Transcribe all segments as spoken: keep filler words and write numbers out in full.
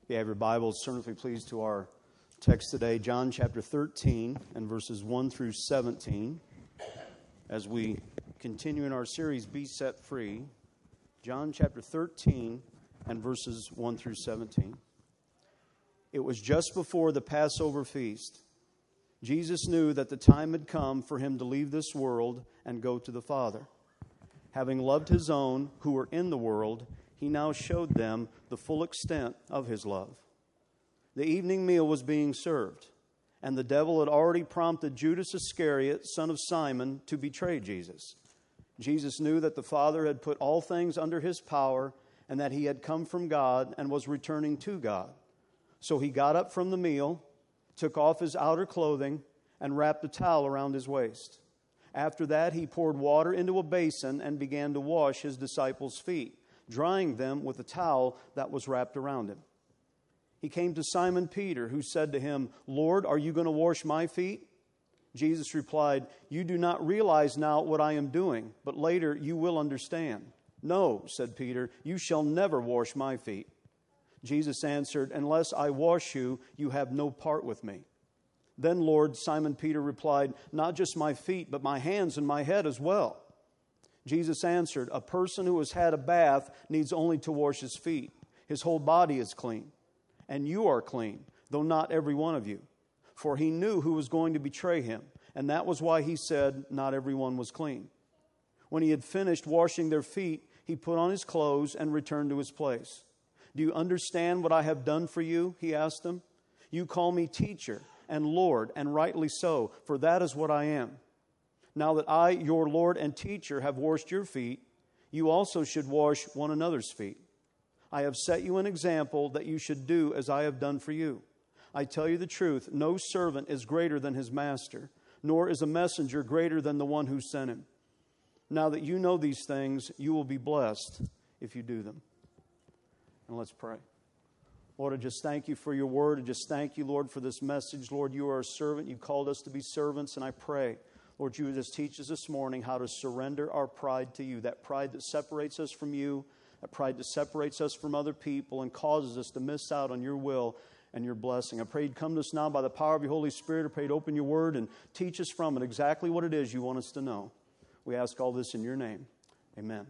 If you have your Bibles, turn if you please to our text today, John chapter thirteen and verses one through seventeen. As we continue in our series, Be Set Free, John chapter thirteen and verses one through seventeen. It was just before the Passover feast. Jesus knew that the time had come for him to leave this world and go to the Father. Having loved his own who were in the world, he now showed them the full extent of his love. The evening meal was being served, and the devil had already prompted Judas Iscariot, son of Simon, to betray Jesus. Jesus knew that the Father had put all things under his power, and that he had come from God and was returning to God. So he got up from the meal, took off his outer clothing, and wrapped a towel around his waist. After that, he poured water into a basin and began to wash his disciples' feet, drying them with a towel that was wrapped around him. He came to Simon Peter, who said to him, "Lord, are you going to wash my feet?" Jesus replied, "You do not realize now what I am doing, but later you will understand." "No," said Peter, "you shall never wash my feet." Jesus answered, "Unless I wash you, you have no part with me." "Then, Lord," Simon Peter replied, "not just my feet, but my hands and my head as well." Jesus answered, "A person who has had a bath needs only to wash his feet. His whole body is clean. And you are clean, though not every one of you." For he knew who was going to betray him, and that was why he said not everyone was clean. When he had finished washing their feet, he put on his clothes and returned to his place. "Do you understand what I have done for you?" he asked them. "You call me teacher and Lord, and rightly so, for that is what I am. Now that I, your Lord and teacher, have washed your feet, you also should wash one another's feet. I have set you an example that you should do as I have done for you. I tell you the truth, no servant is greater than his master, nor is a messenger greater than the one who sent him. Now that you know these things, you will be blessed if you do them." And let's pray. Lord, I just thank you for your word. I just thank you, Lord, for this message. Lord, you are a servant. You called us to be servants, and I pray, Lord, you would just teach us this morning how to surrender our pride to you, that pride that separates us from you, that pride that separates us from other people and causes us to miss out on your will and your blessing. I pray you'd come to us now by the power of your Holy Spirit. I pray you'd open your word and teach us from it exactly what it is you want us to know. We ask all this in your name. Amen.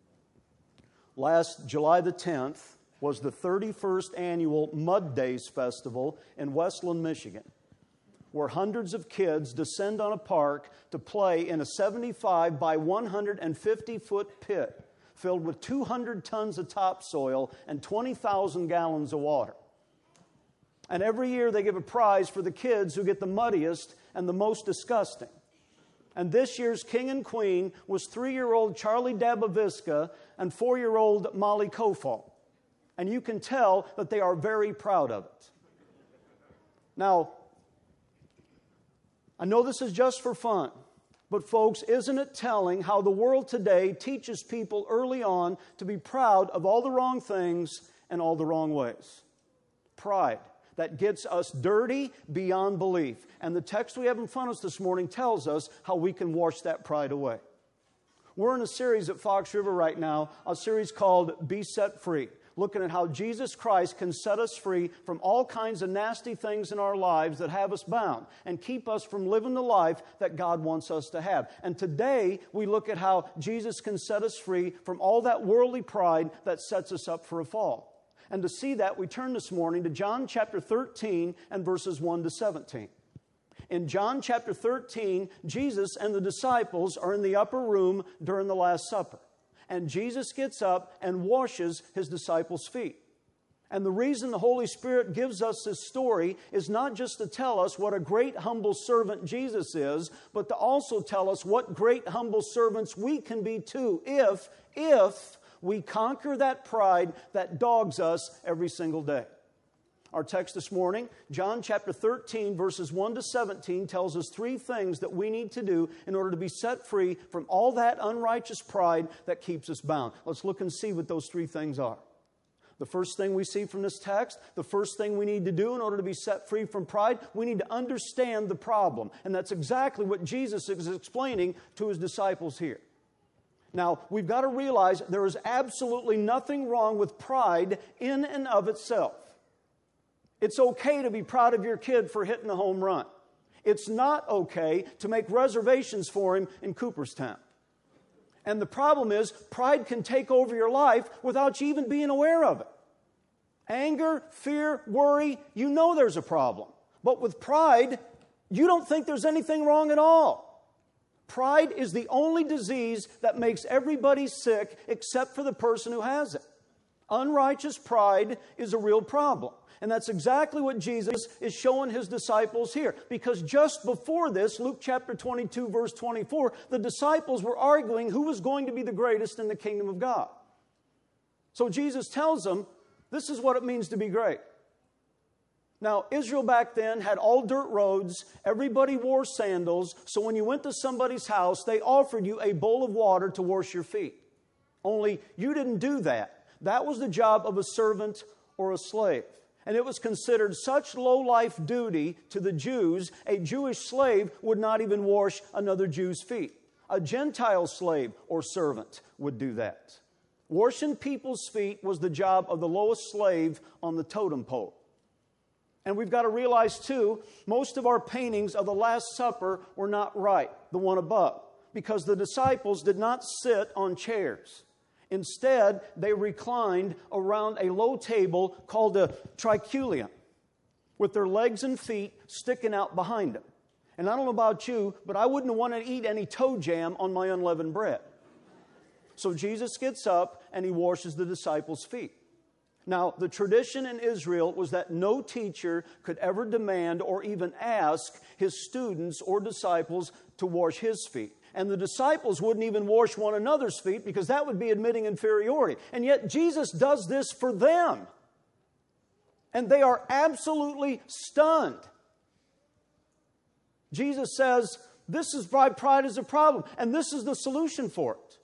Last July the tenth was the thirty-first annual Mud Days Festival in Westland, Michigan, where hundreds of kids descend on a park to play in a seventy-five by one hundred fifty foot pit filled with two hundred tons of topsoil and twenty thousand gallons of water. And every year they give a prize for the kids who get the muddiest and the most disgusting. And this year's king and queen was three-year-old Charlie Dabaviska and four-year-old Molly Kofal. And you can tell that they are very proud of it. Now, I know this is just for fun, but folks, isn't it telling how the world today teaches people early on to be proud of all the wrong things and all the wrong ways? Pride. That gets us dirty beyond belief. And the text we have in front of us this morning tells us how we can wash that pride away. We're in a series at Fox River right now, a series called Be Set Free, looking at how Jesus Christ can set us free from all kinds of nasty things in our lives that have us bound and keep us from living the life that God wants us to have. And today, we look at how Jesus can set us free from all that worldly pride that sets us up for a fall. And to see that, we turn this morning to John chapter thirteen and verses one to seventeen. In John chapter thirteen, Jesus and the disciples are in the upper room during the Last Supper. And Jesus gets up and washes his disciples' feet. And the reason the Holy Spirit gives us this story is not just to tell us what a great humble servant Jesus is, but to also tell us what great humble servants we can be too if, if we conquer that pride that dogs us every single day. Our text this morning, John chapter thirteen, verses one to seventeen, tells us three things that we need to do in order to be set free from all that unrighteous pride that keeps us bound. Let's look and see what those three things are. The first thing we see from this text, the first thing we need to do in order to be set free from pride, we need to understand the problem. And that's exactly what Jesus is explaining to his disciples here. Now, we've got to realize there is absolutely nothing wrong with pride in and of itself. It's okay to be proud of your kid for hitting a home run. It's not okay to make reservations for him in Cooperstown. And the problem is, pride can take over your life without you even being aware of it. Anger, fear, worry, you know there's a problem. But with pride, you don't think there's anything wrong at all. Pride is the only disease that makes everybody sick except for the person who has it. Unrighteous pride is a real problem. And that's exactly what Jesus is showing his disciples here. Because just before this, Luke chapter twenty-two, verse twenty-four, the disciples were arguing who was going to be the greatest in the kingdom of God. So Jesus tells them, this is what it means to be great. Now, Israel back then had all dirt roads. Everybody wore sandals. So when you went to somebody's house, they offered you a bowl of water to wash your feet. Only you didn't do that. That was the job of a servant or a slave. And it was considered such low-life duty to the Jews, a Jewish slave would not even wash another Jew's feet. A Gentile slave or servant would do that. Washing people's feet was the job of the lowest slave on the totem pole. And we've got to realize, too, most of our paintings of the Last Supper were not right, the one above, because the disciples did not sit on chairs. Instead, they reclined around a low table called a triculium, with their legs and feet sticking out behind them. And I don't know about you, but I wouldn't want to eat any toe jam on my unleavened bread. So Jesus gets up and he washes the disciples' feet. Now, the tradition in Israel was that no teacher could ever demand or even ask his students or disciples to wash his feet. And the disciples wouldn't even wash one another's feet because that would be admitting inferiority. And yet Jesus does this for them. And they are absolutely stunned. Jesus says, this is why pride is a problem, and this is the solution for it.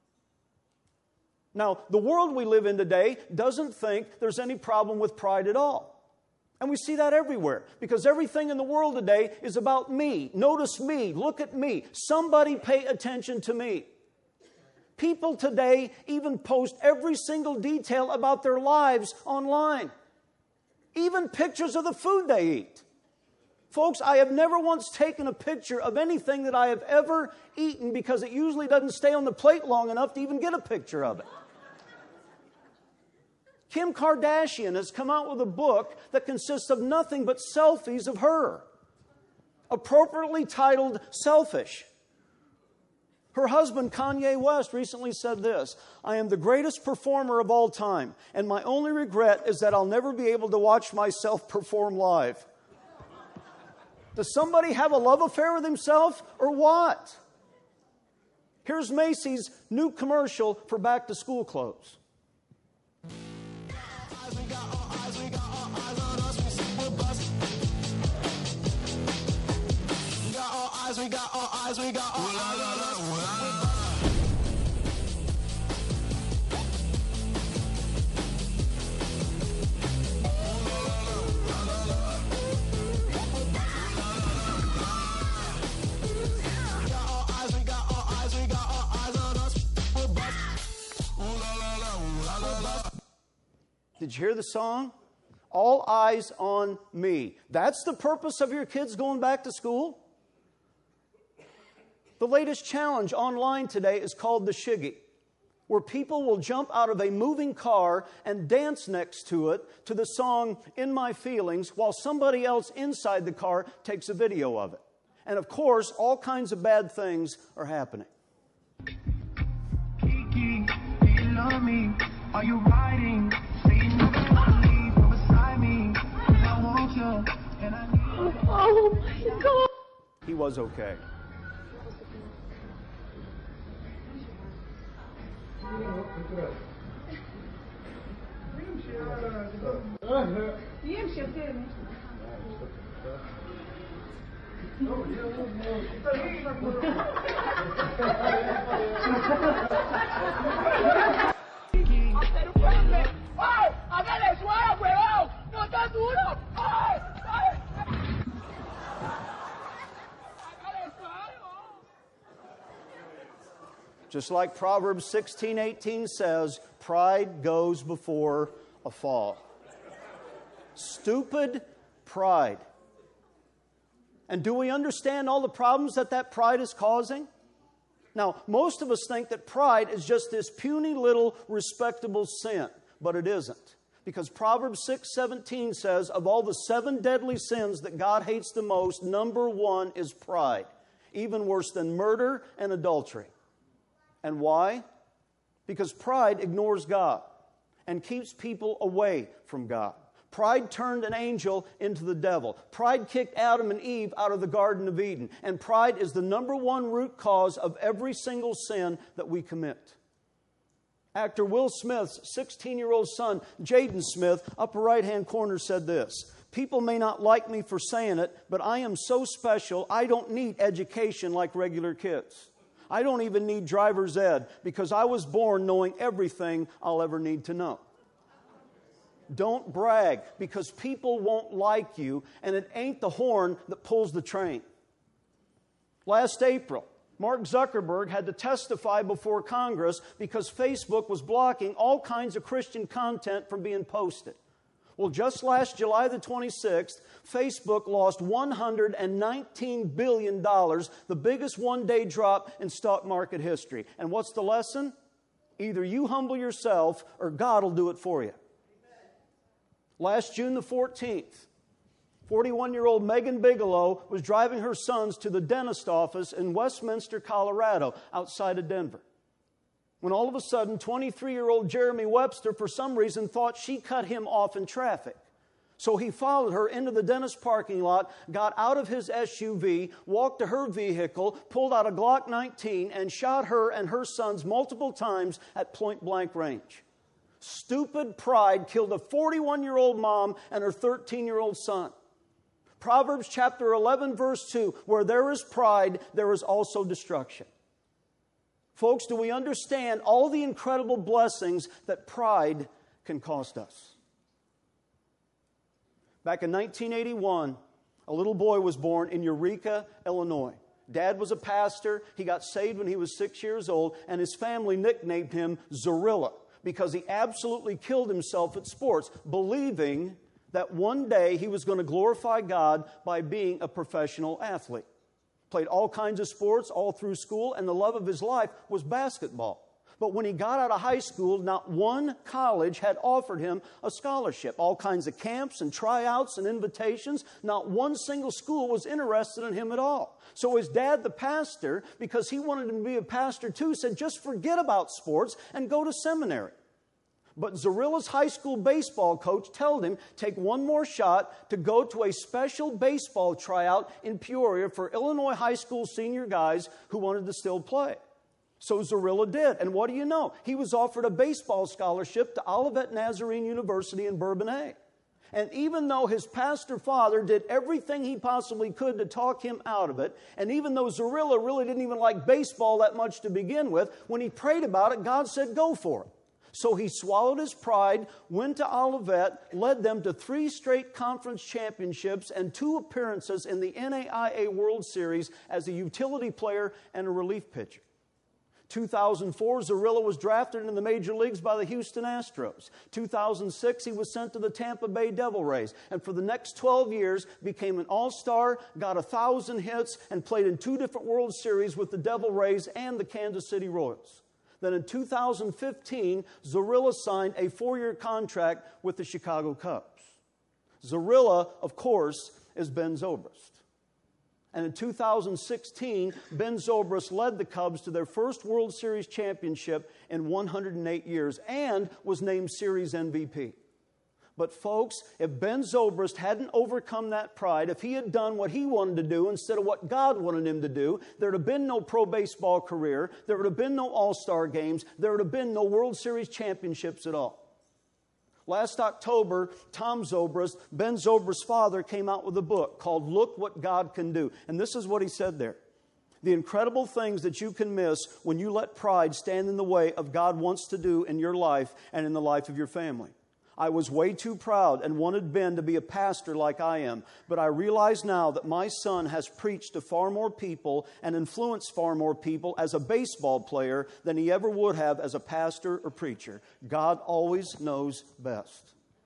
Now, the world we live in today doesn't think there's any problem with pride at all. And we see that everywhere, because everything in the world today is about me. Notice me. Look at me. Somebody pay attention to me. People today even post every single detail about their lives online. Even pictures of the food they eat. Folks, I have never once taken a picture of anything that I have ever eaten because it usually doesn't stay on the plate long enough to even get a picture of it. Kim Kardashian has come out with a book that consists of nothing but selfies of her, appropriately titled Selfish. Her husband, Kanye West, recently said this, I am the greatest performer of all time, and my only regret is that I'll never be able to watch myself perform live. Does somebody have a love affair with himself or what? Here's Macy's new commercial for back-to-school clothes. We got all eyes, we got all eyes on us, we see we'll bust. We got all eyes, we got all eyes, we got all eyes on us. Did you hear the song? All eyes on me. That's the purpose of your kids going back to school? The latest challenge online today is called the Shiggy, where people will jump out of a moving car and dance next to it to the song In My Feelings while somebody else inside the car takes a video of it. And of course, all kinds of bad things are happening. Kiki, do you love me? Are you riding? Oh my God. He was okay. Just like Proverbs sixteen eighteen says, pride goes before a fall. Stupid pride. And do we understand all the problems that that pride is causing? Now, most of us think that pride is just this puny little respectable sin, but it isn't. Because Proverbs six seventeen says, of all the seven deadly sins that God hates the most, number one is pride. Even worse than murder and adultery. And why? Because pride ignores God and keeps people away from God. Pride turned an angel into the devil. Pride kicked Adam and Eve out of the Garden of Eden. And pride is the number one root cause of every single sin that we commit. Actor Will Smith's sixteen-year-old son, Jaden Smith, upper right-hand corner, said this, people may not like me for saying it, but I am so special, I don't need education like regular kids. I don't even need driver's ed because I was born knowing everything I'll ever need to know. Don't brag because people won't like you, and it ain't the horn that pulls the train. Last April, Mark Zuckerberg had to testify before Congress because Facebook was blocking all kinds of Christian content from being posted. Well, just last July the twenty-sixth, Facebook lost one hundred nineteen billion dollars, the biggest one-day drop in stock market history. And what's the lesson? Either you humble yourself or God will do it for you. Last June the fourteenth, forty-one-year-old Megan Bigelow was driving her sons to the dentist office in Westminster, Colorado, outside of Denver. When all of a sudden, twenty-three-year-old Jeremy Webster, for some reason, thought she cut him off in traffic. So he followed her into the dentist parking lot, got out of his S U V, walked to her vehicle, pulled out a Glock nineteen, and shot her and her sons multiple times at point-blank range. Stupid pride killed a forty-one-year-old mom and her thirteen-year-old son. Proverbs chapter eleven, verse two, where there is pride, there is also destruction. Folks, do we understand all the incredible blessings that pride can cost us? Back in nineteen eighty-one, a little boy was born in Eureka, Illinois. Dad was a pastor. He got saved when he was six years old, and his family nicknamed him Zorilla because he absolutely killed himself at sports, believing that one day he was going to glorify God by being a professional athlete. Played all kinds of sports all through school, and the love of his life was basketball. But when he got out of high school, not one college had offered him a scholarship. All kinds of camps and tryouts and invitations. Not one single school was interested in him at all. So his dad, the pastor, because he wanted him to be a pastor too, said, just forget about sports and go to seminary. But Zorilla's high school baseball coach told him, take one more shot to go to a special baseball tryout in Peoria for Illinois high school senior guys who wanted to still play. So Zorilla did. And what do you know? He was offered a baseball scholarship to Olivet Nazarene University in Bourbonnais. And even though his pastor father did everything he possibly could to talk him out of it, and even though Zorilla really didn't even like baseball that much to begin with, when he prayed about it, God said, go for it. So he swallowed his pride, went to Olivet, led them to three straight conference championships and two appearances in the N A I A World Series as a utility player and a relief pitcher. two thousand four, Zorilla was drafted into the major leagues by the Houston Astros. two thousand six, he was sent to the Tampa Bay Devil Rays. And for the next twelve years, became an all-star, got a thousand hits, and played in two different World Series with the Devil Rays and the Kansas City Royals. Then in two thousand fifteen, Zorilla signed a four-year contract with the Chicago Cubs. Zorilla, of course, is Ben Zobrist. And in two thousand sixteen, Ben Zobrist led the Cubs to their first World Series championship in one hundred eight years and was named Series M V P. But folks, if Ben Zobrist hadn't overcome that pride, if he had done what he wanted to do instead of what God wanted him to do, there would have been no pro baseball career, there would have been no all-star games, there would have been no World Series championships at all. Last October, Tom Zobrist, Ben Zobrist's father, came out with a book called Look What God Can Do. And this is what he said there. The incredible things that you can miss when you let pride stand in the way of God wants to do in your life and in the life of your family. I was way too proud and wanted Ben to be a pastor like I am, but I realize now that my son has preached to far more people and influenced far more people as a baseball player than he ever would have as a pastor or preacher. God always knows best.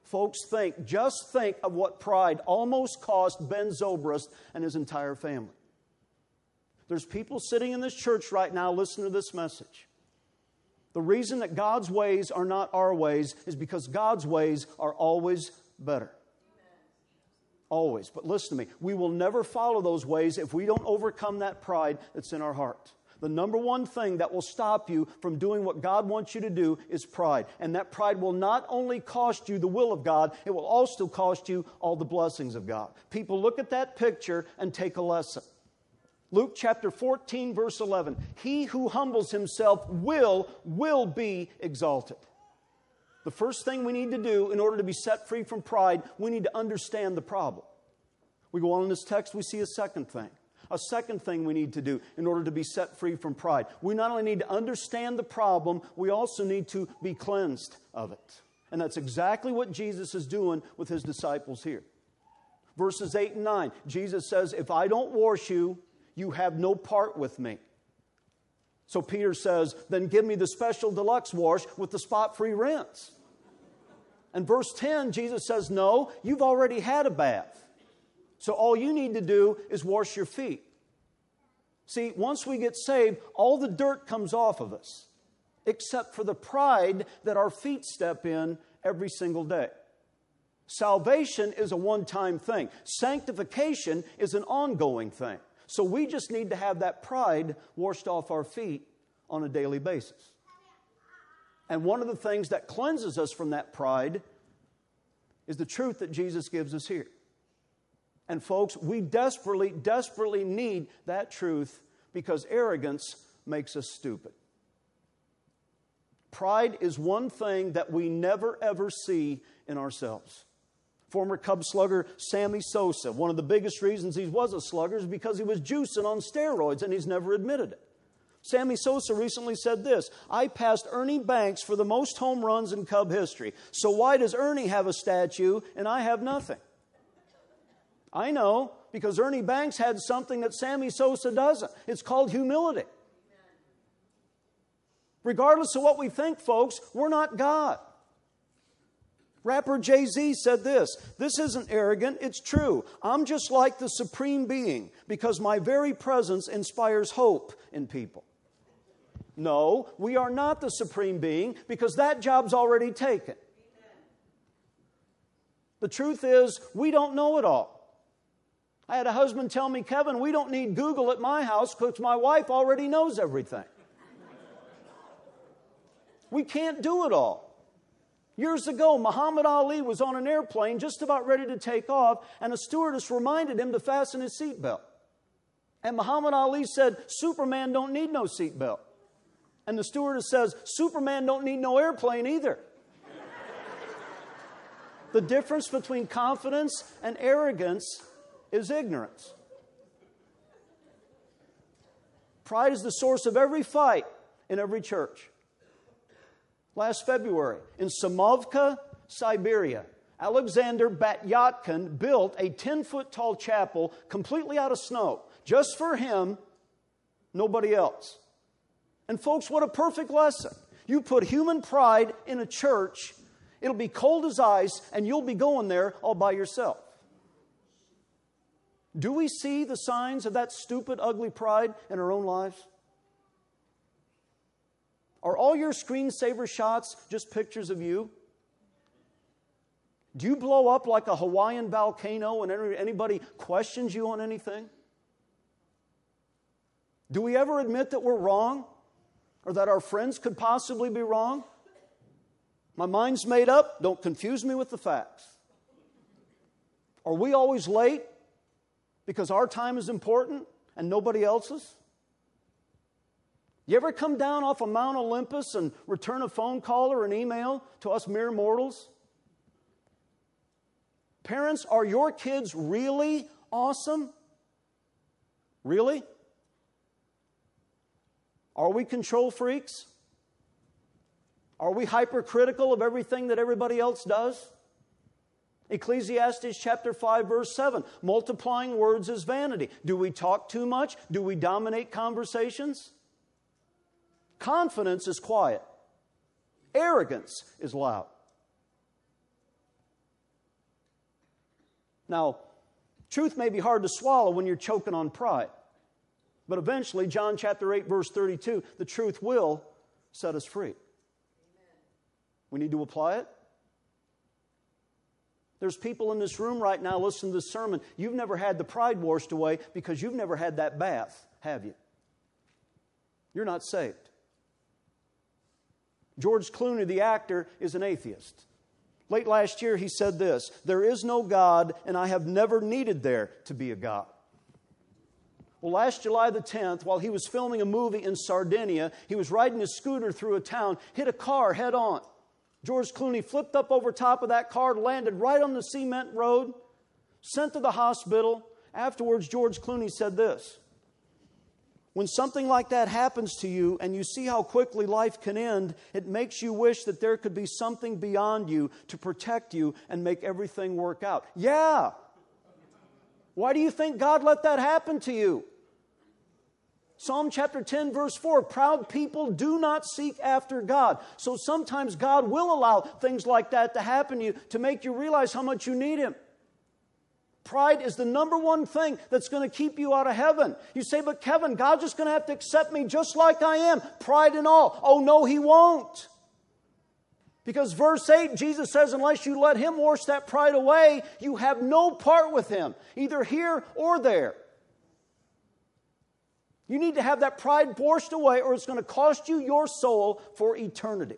Folks, think, just think of what pride almost cost Ben Zobrist and his entire family. There's people sitting in this church right now listening to this message. The reason that God's ways are not our ways is because God's ways are always better. Always. But listen to me. We will never follow those ways if we don't overcome that pride that's in our heart. The number one thing that will stop you from doing what God wants you to do is pride. And that pride will not only cost you the will of God, it will also cost you all the blessings of God. People, look at that picture and take a lesson. Luke chapter fourteen, verse eleven. He who humbles himself will, will be exalted. The first thing we need to do in order to be set free from pride, we need to understand the problem. We go on in this text, we see a second thing. A second thing we need to do in order to be set free from pride. We not only need to understand the problem, we also need to be cleansed of it. And that's exactly what Jesus is doing with his disciples here. Verses eight and nine, Jesus says, if I don't wash you, you have no part with me. So Peter says, then give me the special deluxe wash with the spot-free rinse. And verse ten, Jesus says, no, you've already had a bath. So all you need to do is wash your feet. See, once we get saved, all the dirt comes off of us, except for the pride that our feet step in every single day. Salvation is a one-time thing. Sanctification is an ongoing thing. So we just need to have that pride washed off our feet on a daily basis. And one of the things that cleanses us from that pride is the truth that Jesus gives us here. And folks, we desperately, desperately need that truth because arrogance makes us stupid. Pride is one thing that we never ever see in ourselves. Former Cub slugger Sammy Sosa, one of the biggest reasons he was a slugger is because he was juicing on steroids and he's never admitted it. Sammy Sosa recently said this, I passed Ernie Banks for the most home runs in Cub history. So why does Ernie have a statue and I have nothing? I know, because Ernie Banks had something that Sammy Sosa doesn't. It's called humility. Regardless of what we think, folks, we're not God. Rapper Jay-Z said this, this isn't arrogant, it's true. I'm just like the supreme being because my very presence inspires hope in people. No, we are not the supreme being because that job's already taken. The truth is, we don't know it all. I had a husband tell me, Kevin, we don't need Google at my house because my wife already knows everything. We can't do it all. Years ago, Muhammad Ali was on an airplane just about ready to take off, and a stewardess reminded him to fasten his seatbelt. And Muhammad Ali said, Superman don't need no seatbelt. And the stewardess says, Superman don't need no airplane either. The difference between confidence and arrogance is ignorance. Pride is the source of every fight in every church. Last February, in Samovka, Siberia, Alexander Batyatkin built a ten-foot-tall chapel completely out of snow, just for him, nobody else. And folks, what a perfect lesson. You put human pride in a church, it'll be cold as ice, and you'll be going there all by yourself. Do we see the signs of that stupid, ugly pride in our own lives? Are all your screensaver shots just pictures of you? Do you blow up like a Hawaiian volcano when anybody questions you on anything? Do we ever admit that we're wrong? Or that our friends could possibly be wrong? My mind's made up. Don't confuse me with the facts. Are we always late because our time is important and nobody else's? You ever come down off of Mount Olympus and return a phone call or an email to us mere mortals? Parents, are your kids really awesome? Really? Are we control freaks? Are we hypercritical of everything that everybody else does? Ecclesiastes chapter five, verse seven, multiplying words is vanity. Do we talk too much? Do we dominate conversations? Confidence is quiet. Arrogance is loud. Now, truth may be hard to swallow when you're choking on pride. But eventually, John chapter eight, verse thirty-two, the truth will set us free. Amen. We need to apply it. There's people in this room right now listening to this sermon. You've never had the pride washed away because you've never had that bath, have you? You're not saved. George Clooney, the actor, is an atheist. Late last year, he said this, "There is no God, and I have never needed there to be a God." Well, last July the tenth, while he was filming a movie in Sardinia, he was riding his scooter through a town, hit a car head on. George Clooney flipped up over top of that car, landed right on the cement road, sent to the hospital. Afterwards, George Clooney said this, "When something like that happens to you and you see how quickly life can end, it makes you wish that there could be something beyond you to protect you and make everything work out." Yeah. Why do you think God let that happen to you? Psalm chapter ten, verse four, proud people do not seek after God. So sometimes God will allow things like that to happen to you to make you realize how much you need Him. Pride is the number one thing that's going to keep you out of heaven. You say, "But Kevin, God's just going to have to accept me just like I am, pride and all." Oh, no, He won't. Because verse eight, Jesus says, unless you let Him wash that pride away, you have no part with Him, either here or there. You need to have that pride washed away or it's going to cost you your soul for eternity.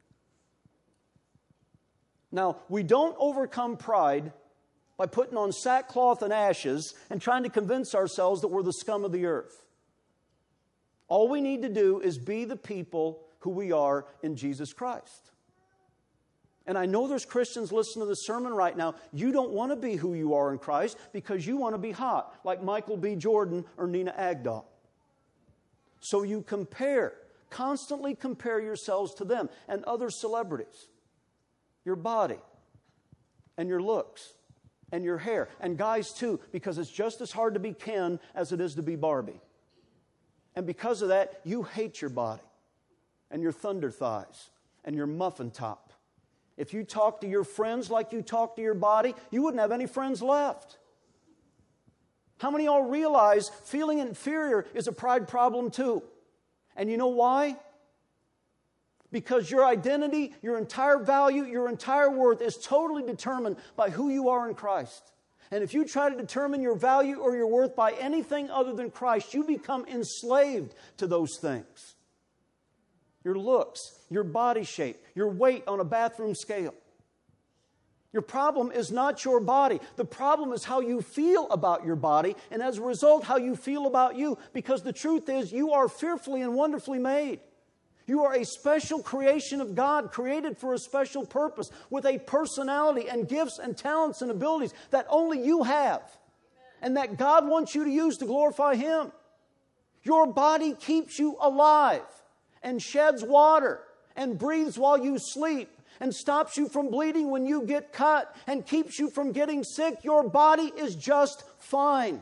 Now, we don't overcome pride by putting on sackcloth and ashes and trying to convince ourselves that we're the scum of the earth. All we need to do is be the people who we are in Jesus Christ. And I know there's Christians listening to the sermon right now. You don't want to be who you are in Christ because you want to be hot, like Michael B. Jordan or Nina Agdal. So you compare, constantly compare yourselves to them and other celebrities. Your body and your looks and your hair. And guys too, because it's just as hard to be Ken as it is to be Barbie. And because of that, you hate your body and your thunder thighs and your muffin top. If you talk to your friends like you talk to your body, you wouldn't have any friends left. How many of y'all realize feeling inferior is a pride problem too? And you know why? Because your identity, your entire value, your entire worth is totally determined by who you are in Christ. And if you try to determine your value or your worth by anything other than Christ, you become enslaved to those things. Your looks, your body shape, your weight on a bathroom scale. Your problem is not your body. The problem is how you feel about your body, and as a result, how you feel about you. Because the truth is, you are fearfully and wonderfully made. You are a special creation of God, created for a special purpose, with a personality and gifts and talents and abilities that only you have, and that God wants you to use to glorify Him. Your body keeps you alive, and sheds water, and breathes while you sleep, and stops you from bleeding when you get cut, and keeps you from getting sick. Your body is just fine.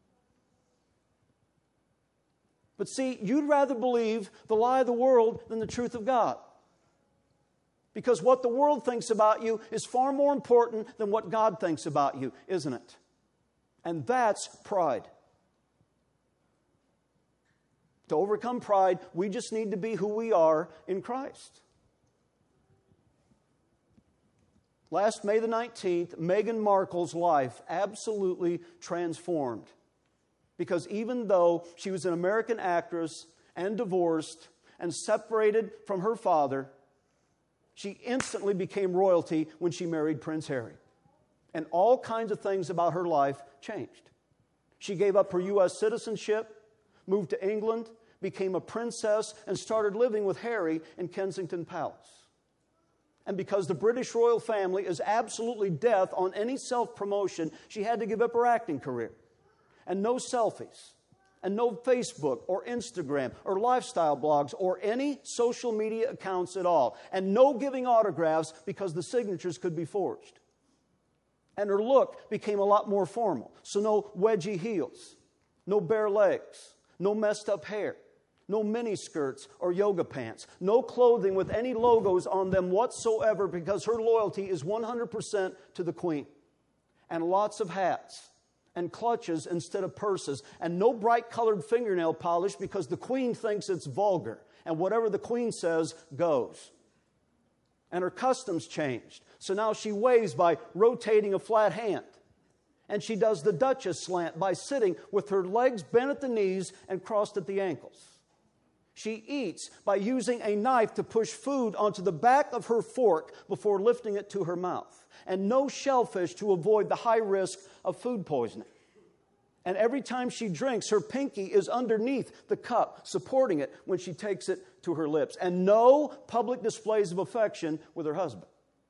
But see, you'd rather believe the lie of the world than the truth of God. Because what the world thinks about you is far more important than what God thinks about you, isn't it? And that's pride. To overcome pride, we just need to be who we are in Christ. Last May the nineteenth, Meghan Markle's life absolutely transformed. Because even though she was an American actress and divorced and separated from her father, she instantly became royalty when she married Prince Harry. And all kinds of things about her life changed. She gave up her U S citizenship, moved to England, became a princess, and started living with Harry in Kensington Palace. And because the British royal family is absolutely death on any self-promotion, she had to give up her acting career. And no selfies, and no Facebook or Instagram or lifestyle blogs or any social media accounts at all. And no giving autographs because the signatures could be forged. And her look became a lot more formal. So no wedgie heels, no bare legs, no messed up hair, no mini skirts or yoga pants, no clothing with any logos on them whatsoever, because her loyalty is one hundred percent to the Queen. and lots of hats and clutches instead of purses, and no bright-colored fingernail polish because the queen thinks it's vulgar, and whatever the queen says goes. And her customs changed, so now she waves by rotating a flat hand. And she does the Duchess slant by sitting with her legs bent at the knees and crossed at the ankles. She eats by using a knife to push food onto the back of her fork before lifting it to her mouth. And no shellfish to avoid the high risk of food poisoning. And every time she drinks, her pinky is underneath the cup, supporting it when she takes it to her lips. And no public displays of affection with her husband.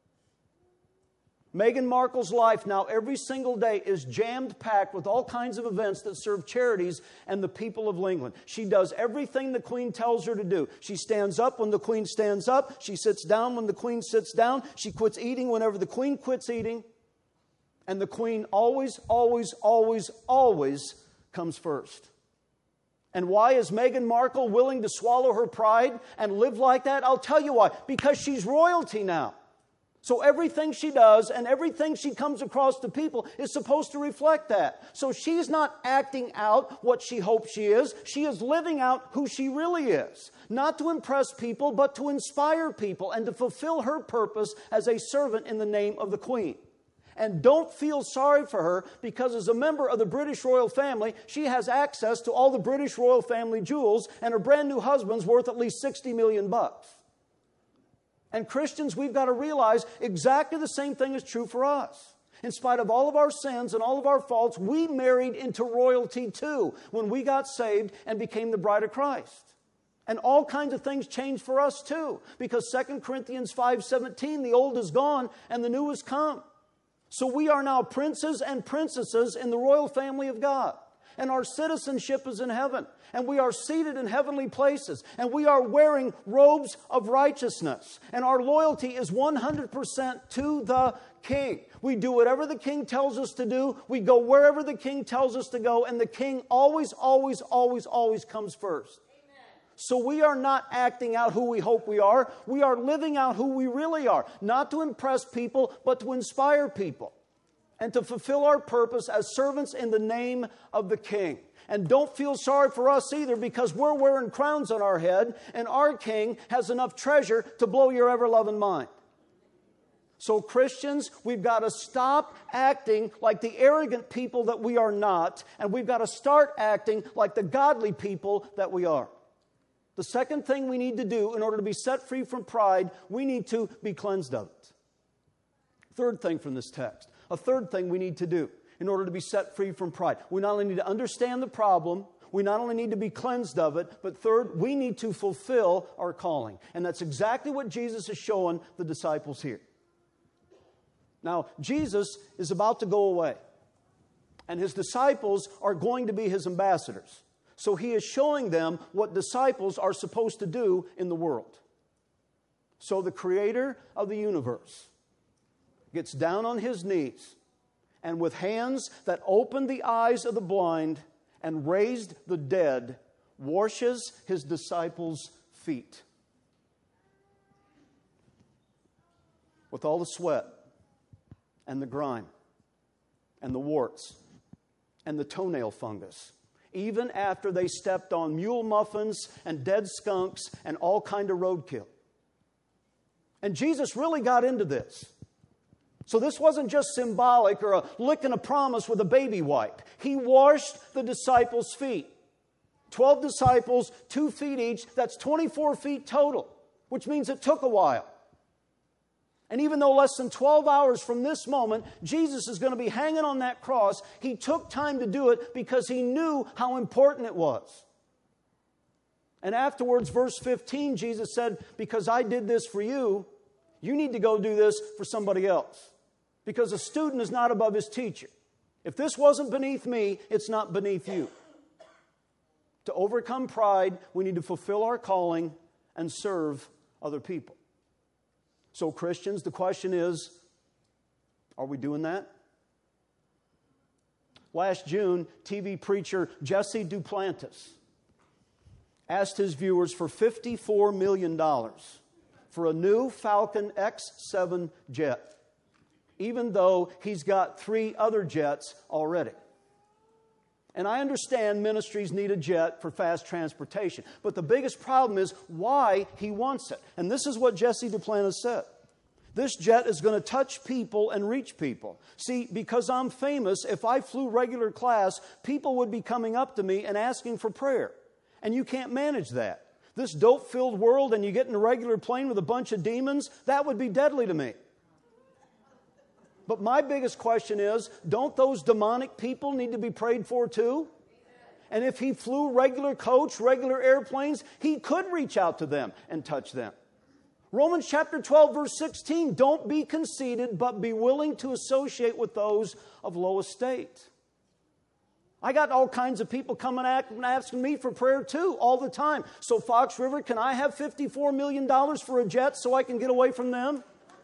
Meghan Markle's life now every single day is jammed-packed with all kinds of events that serve charities and the people of England. She does everything the Queen tells her to do. She stands up when the Queen stands up. She sits down when the Queen sits down. She quits eating whenever the Queen quits eating. And the Queen always, always, always, always comes first. And why is Meghan Markle willing to swallow her pride and live like that? I'll tell you why. Because she's royalty now. So everything she does and everything she comes across to people is supposed to reflect that. So she's not acting out what she hopes she is. She is living out who she really is. Not to impress people, but to inspire people and to fulfill her purpose as a servant in the name of the Queen. And don't feel sorry for her because as a member of the British royal family, she has access to all the British royal family jewels and her brand new husband's worth at least sixty million bucks. And Christians, we've got to realize exactly the same thing is true for us. In spite of all of our sins and all of our faults, we married into royalty too when we got saved and became the bride of Christ. And all kinds of things changed for us too. Because Second Corinthians five seventeen, the old is gone and the new has come. So we are now princes and princesses in the royal family of God. And our citizenship is in heaven. And we are seated in heavenly places. And we are wearing robes of righteousness. And our loyalty is one hundred percent to the King. We do whatever the King tells us to do. We go wherever the King tells us to go. And the King always, always, always, always comes first. Amen. So we are not acting out who we hope we are. We are living out who we really are. Not to impress people, but to inspire people. And to fulfill our purpose as servants in the name of the King. And don't feel sorry for us either because we're wearing crowns on our head and our King has enough treasure to blow your ever-loving mind. So Christians, we've got to stop acting like the arrogant people that we are not, and we've got to start acting like the godly people that we are. The second thing we need to do in order to be set free from pride, we need to be cleansed of it. Third thing from this text. A third thing we need to do in order to be set free from pride. We not only need to understand the problem, we not only need to be cleansed of it, but third, we need to fulfill our calling. And that's exactly what Jesus is showing the disciples here. Now, Jesus is about to go away, and his disciples are going to be his ambassadors. So he is showing them what disciples are supposed to do in the world. So the creator of the universe gets down on his knees and with hands that opened the eyes of the blind and raised the dead, washes his disciples' feet. With all the sweat and the grime and the warts and the toenail fungus, even after they stepped on mule muffins and dead skunks and all kind of roadkill. And Jesus really got into this. So this wasn't just symbolic or a lick and a promise with a baby wipe. He washed the disciples' feet. Twelve disciples, two feet each. That's twenty-four feet total, which means it took a while. And even though less than twelve hours from this moment, Jesus is going to be hanging on that cross, he took time to do it because he knew how important it was. And afterwards, verse fifteen, Jesus said, because I did this for you, you need to go do this for somebody else. Because a student is not above his teacher. If this wasn't beneath me, it's not beneath you. To overcome pride, we need to fulfill our calling and serve other people. So Christians, the question is, are we doing that? Last June, T V preacher Jesse Duplantis asked his viewers for fifty-four million dollars for a new Falcon X seven jet. even though he's got three other jets already. And I understand ministries need a jet for fast transportation. But the biggest problem is why he wants it. And this is what Jesse Duplantis said. This jet is going to touch people and reach people. See, because I'm famous, if I flew regular class, people would be coming up to me and asking for prayer. And you can't manage that. This dope-filled world and you get in a regular plane with a bunch of demons, that would be deadly to me. But my biggest question is, don't those demonic people need to be prayed for too? And if he flew regular coach, regular airplanes, he could reach out to them and touch them. Romans chapter twelve, verse sixteen, don't be conceited, but be willing to associate with those of low estate. I got all kinds of people coming and asking me for prayer too, all the time. So Fox River, can I have fifty-four million dollars for a jet so I can get away from them?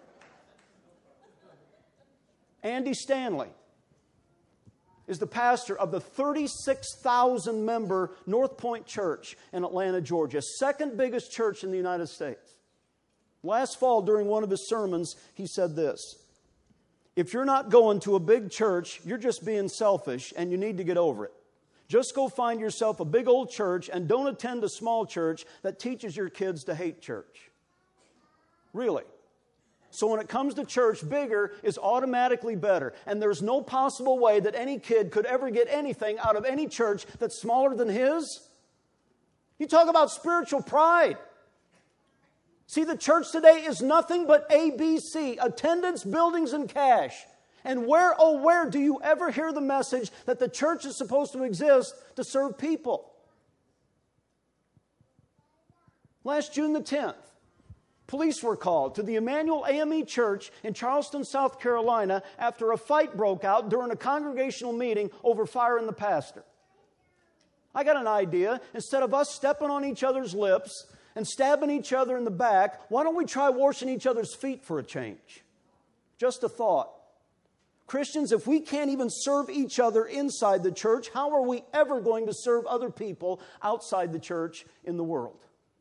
Andy Stanley is the pastor of the thirty-six thousand member North Point Church in Atlanta, Georgia, second biggest church in the United States. Last fall, during one of his sermons, he said this: if you're not going to a big church, you're just being selfish and you need to get over it. Just go find yourself a big old church and don't attend a small church that teaches your kids to hate church. Really. So when it comes to church, bigger is automatically better. And there's no possible way that any kid could ever get anything out of any church that's smaller than his. You talk about spiritual pride. See, the church today is nothing but A B C, attendance, buildings, and cash. And where, oh, where do you ever hear the message that the church is supposed to exist to serve people? Last June the tenth, police were called to the Emmanuel A M E Church in Charleston, South Carolina, after a fight broke out during a congregational meeting over firing the pastor. I got an idea. Instead of us stepping on each other's lips and stabbing each other in the back, why don't we try washing each other's feet for a change? Just a thought. Christians, if we can't even serve each other inside the church, how are we ever going to serve other people outside the church in the world?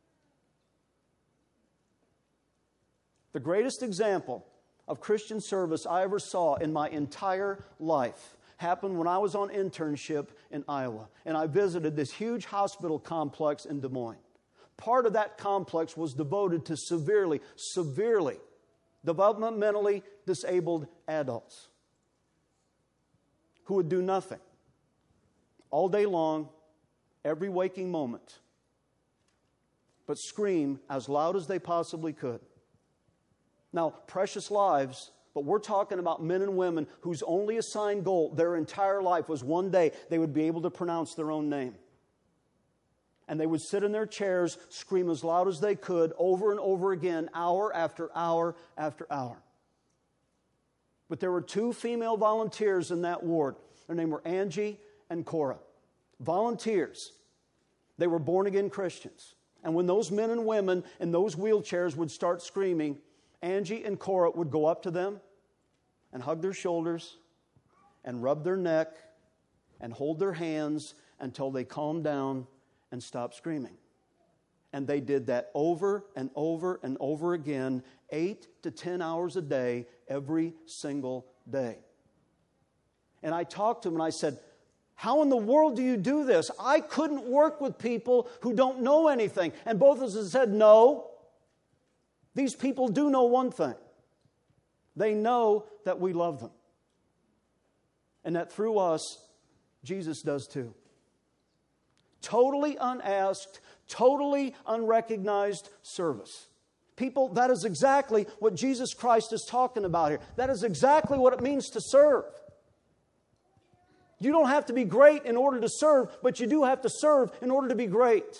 The greatest example of Christian service I ever saw in my entire life happened when I was on internship in Iowa. And I visited this huge hospital complex in Des Moines. Part of that complex was devoted to severely, severely developmentally disabled adults who would do nothing all day long, every waking moment, but scream as loud as they possibly could. Now, precious lives, but we're talking about men and women whose only assigned goal their entire life was one day they would be able to pronounce their own name. And they would sit in their chairs, scream as loud as they could, over and over again, hour after hour after hour. But there were two female volunteers in that ward. Their names were Angie and Cora. Volunteers. They were born-again Christians. And when those men and women in those wheelchairs would start screaming, Angie and Cora would go up to them and hug their shoulders and rub their neck and hold their hands until they calmed down and stopped screaming. And they did that over and over and over again, eight to ten hours a day, every single day. And I talked to them and I said, how in the world do you do this? I couldn't work with people who don't know anything. And both of us said, no. These people do know one thing. They know that we love them. And that through us, Jesus does too. Totally unasked, totally unrecognized service. People, that is exactly what Jesus Christ is talking about here. That is exactly what it means to serve. You don't have to be great in order to serve, but you do have to serve in order to be great.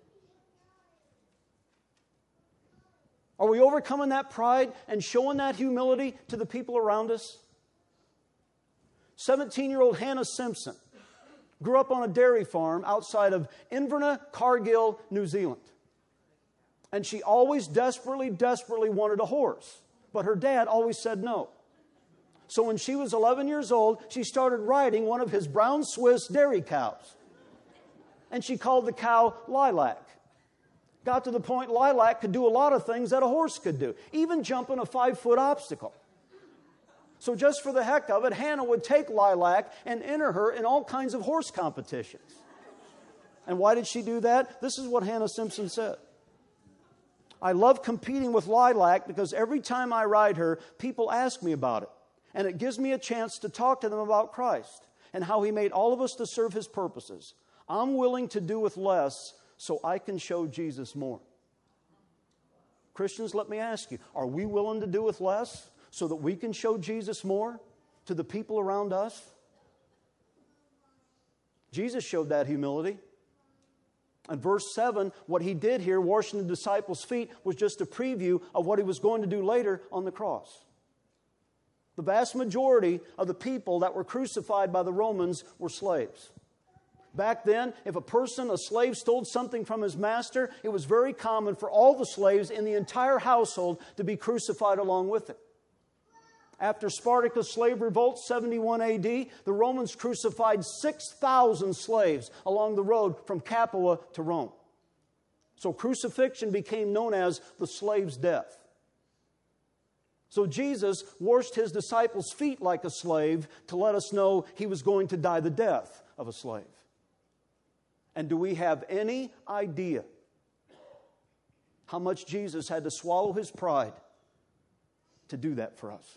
Are we overcoming that pride and showing that humility to the people around us? seventeen-year-old Hannah Simpson grew up on a dairy farm outside of Inverness, Cargill, New Zealand. And she always desperately, desperately wanted a horse. But her dad always said no. So when she was eleven years old, she started riding one of his brown Swiss dairy cows. And she called the cow Lilac. Got to the point Lilac could do a lot of things that a horse could do, even jumping a five-foot obstacle. So just for the heck of it, Hannah would take Lilac and enter her in all kinds of horse competitions. And why did she do that? This is what Hannah Simpson said. I love competing with Lilac because every time I ride her, people ask me about it. And it gives me a chance to talk to them about Christ and how He made all of us to serve His purposes. I'm willing to do with less so I can show Jesus more. Christians, let me ask you, are we willing to do with less so that we can show Jesus more to the people around us? Jesus showed that humility. And verse seven, what He did here, washing the disciples' feet, was just a preview of what He was going to do later on the cross. The vast majority of the people that were crucified by the Romans were slaves. Back then, if a person, a slave, stole something from his master, it was very common for all the slaves in the entire household to be crucified along with it. After Spartacus' slave revolt, seventy-one A D, the Romans crucified six thousand slaves along the road from Capua to Rome. So crucifixion became known as the slave's death. So Jesus washed His disciples' feet like a slave to let us know He was going to die the death of a slave. And do we have any idea how much Jesus had to swallow His pride to do that for us?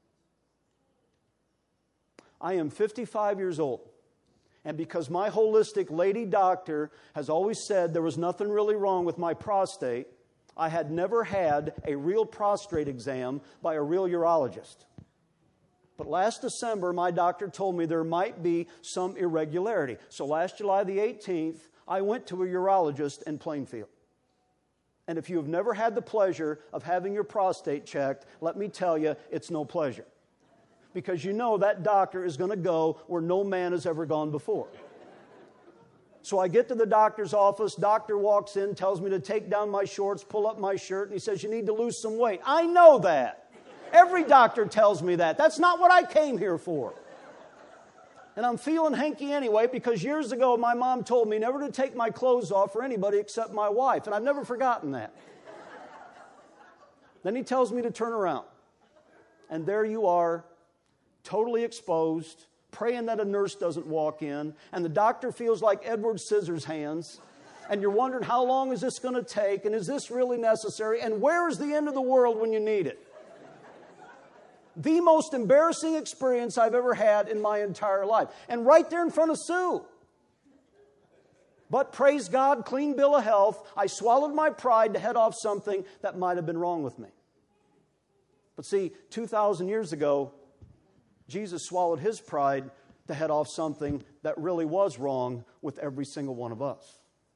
I am fifty-five years old, and because my holistic lady doctor has always said there was nothing really wrong with my prostate, I had never had a real prostate exam by a real urologist. But last December, my doctor told me there might be some irregularity. So last July the eighteenth, I went to a urologist in Plainfield. And if you have never had the pleasure of having your prostate checked, let me tell you, it's no pleasure. Because you know that doctor is going to go where no man has ever gone before. So I get to the doctor's office, doctor walks in, tells me to take down my shorts, pull up my shirt, and he says, you need to lose some weight. I know that. Every doctor tells me that. That's not what I came here for. And I'm feeling hanky anyway because years ago my mom told me never to take my clothes off for anybody except my wife. And I've never forgotten that. Then he tells me to turn around. And there you are, totally exposed, praying that a nurse doesn't walk in. And the doctor feels like Edward Scissorhands. And you're wondering, how long is this going to take? And is this really necessary? And where is the end of the world when you need it? The most embarrassing experience I've ever had in my entire life. And right there in front of Sue. But praise God, clean bill of health. I swallowed my pride to head off something that might have been wrong with me. But see, two thousand years ago, Jesus swallowed His pride to head off something that really was wrong with every single one of us.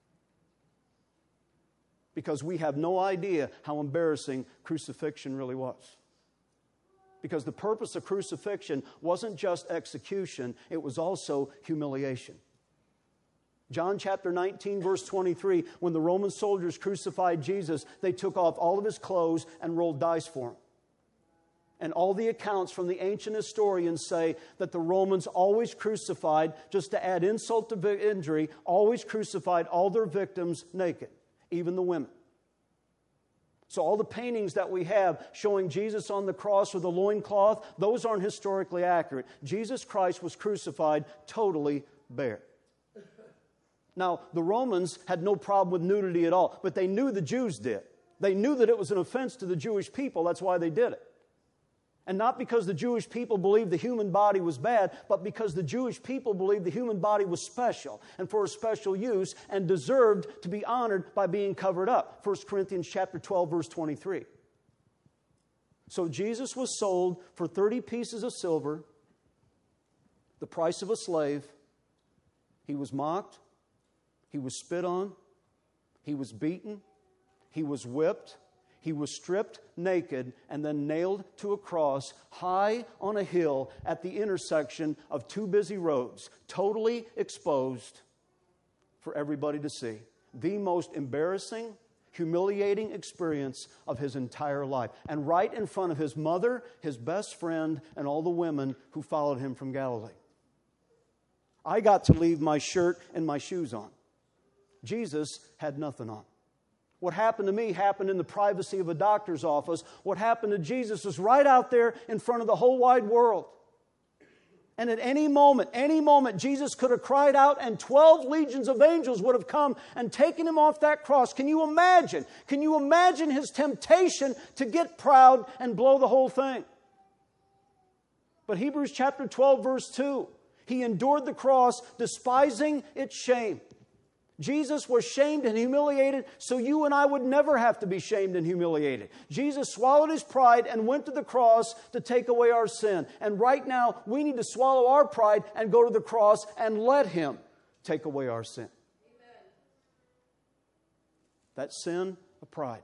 Because we have no idea how embarrassing crucifixion really was. Because the purpose of crucifixion wasn't just execution, it was also humiliation. John chapter nineteen, verse twenty-three, when the Roman soldiers crucified Jesus, they took off all of His clothes and rolled dice for Him. And all the accounts from the ancient historians say that the Romans always crucified, just to add insult to injury, always crucified all their victims naked, even the women. So all the paintings that we have showing Jesus on the cross with a loincloth, those aren't historically accurate. Jesus Christ was crucified totally bare. Now, the Romans had no problem with nudity at all, but they knew the Jews did. They knew that it was an offense to the Jewish people. That's why they did it. And not because the Jewish people believed the human body was bad, but because the Jewish people believed the human body was special and for a special use and deserved to be honored by being covered up. First Corinthians chapter twelve, verse twenty-three. So Jesus was sold for thirty pieces of silver, the price of a slave. He was mocked. He was spit on. He was beaten. He was whipped. He was stripped naked and then nailed to a cross high on a hill at the intersection of two busy roads, totally exposed for everybody to see. The most embarrassing, humiliating experience of His entire life. And right in front of His mother, His best friend, and all the women who followed Him from Galilee. I got to leave my shirt and my shoes on. Jesus had nothing on. What happened to me happened in the privacy of a doctor's office. What happened to Jesus was right out there in front of the whole wide world. And at any moment, any moment, Jesus could have cried out and twelve legions of angels would have come and taken him off that cross. Can you imagine? Can you imagine his temptation to get proud and blow the whole thing? But Hebrews chapter twelve, verse two, he endured the cross, despising its shame. Jesus was shamed and humiliated so you and I would never have to be shamed and humiliated. Jesus swallowed his pride and went to the cross to take away our sin. And right now, we need to swallow our pride and go to the cross and let him take away our sin. Amen. That sin of pride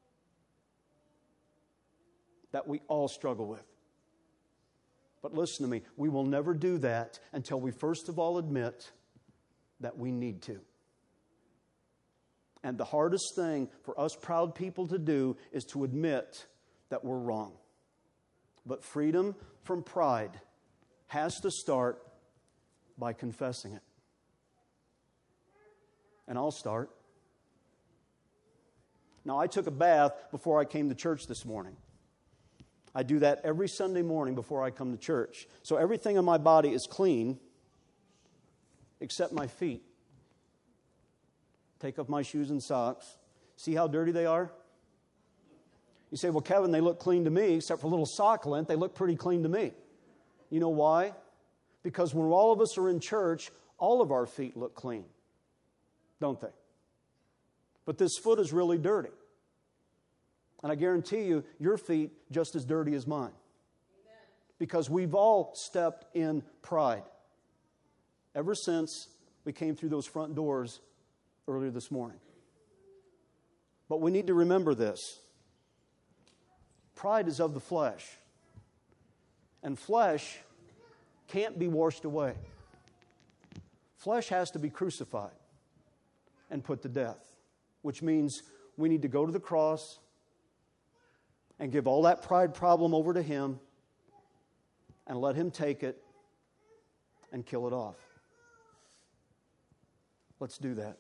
that we all struggle with. But listen to me, we will never do that until we first of all admit that we need to. And the hardest thing for us proud people to do is to admit that we're wrong. But freedom from pride has to start by confessing it. And I'll start. Now, I took a bath before I came to church this morning. I do that every Sunday morning before I come to church. So everything on my body is clean except my feet. Take off my shoes and socks. See how dirty they are? You say, well, Kevin, they look clean to me, except for a little sock lint. They look pretty clean to me. You know why? Because when all of us are in church, all of our feet look clean, don't they? But this foot is really dirty. And I guarantee you, your feet just as dirty as mine. Amen. Because we've all stepped in pride ever since we came through those front doors earlier this morning. But we need to remember this. Pride is of the flesh. And flesh can't be washed away. Flesh has to be crucified and put to death, which means we need to go to the cross and give all that pride problem over to him and let him take it and kill it off. Let's do that.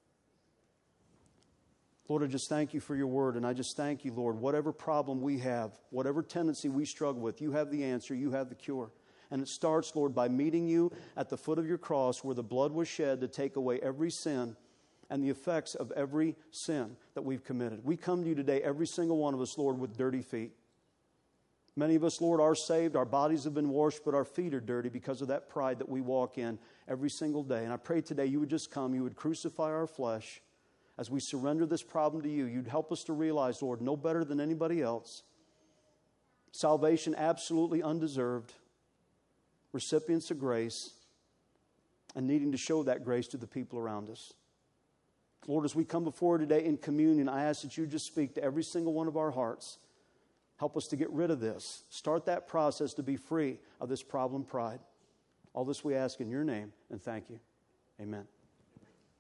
Lord, I just thank you for your word, and I just thank you, Lord, whatever problem we have, whatever tendency we struggle with, you have the answer, you have the cure. And it starts, Lord, by meeting you at the foot of your cross where the blood was shed to take away every sin and the effects of every sin that we've committed. We come to you today, every single one of us, Lord, with dirty feet. Many of us, Lord, are saved, our bodies have been washed, but our feet are dirty because of that pride that we walk in every single day. And I pray today you would just come, you would crucify our flesh. As we surrender this problem to you, you'd help us to realize, Lord, no better than anybody else. Salvation absolutely undeserved. Recipients of grace. And needing to show that grace to the people around us. Lord, as we come before today in communion, I ask that you just speak to every single one of our hearts. Help us to get rid of this. Start that process to be free of this problem, pride. All this we ask in your name, and thank you. Amen.